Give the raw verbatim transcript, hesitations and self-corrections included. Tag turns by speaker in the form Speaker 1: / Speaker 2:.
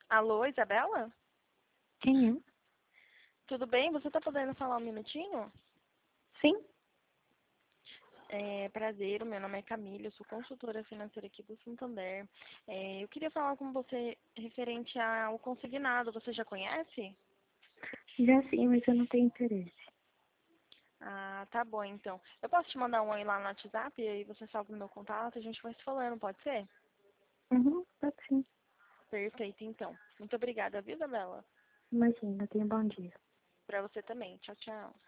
Speaker 1: Alô, Isabela?
Speaker 2: Quem é?
Speaker 1: Tudo bem? Você tá podendo falar um minutinho?
Speaker 2: Sim.
Speaker 1: É, prazer, o meu nome é Camila, eu sou consultora financeira aqui do Santander. É, eu queria falar com você referente ao consignado, você já conhece?
Speaker 2: Já sim, mas eu não tenho interesse.
Speaker 1: Ah, tá bom então. Eu posso te mandar um oi lá no WhatsApp e aí você salva o meu contato e a gente vai se falando, pode ser?
Speaker 2: Uhum, pode sim.
Speaker 1: Perfeito, então. Muito obrigada, viu, Isabela?
Speaker 2: Imagina, tenha bom dia.
Speaker 1: Pra você também. Tchau, tchau.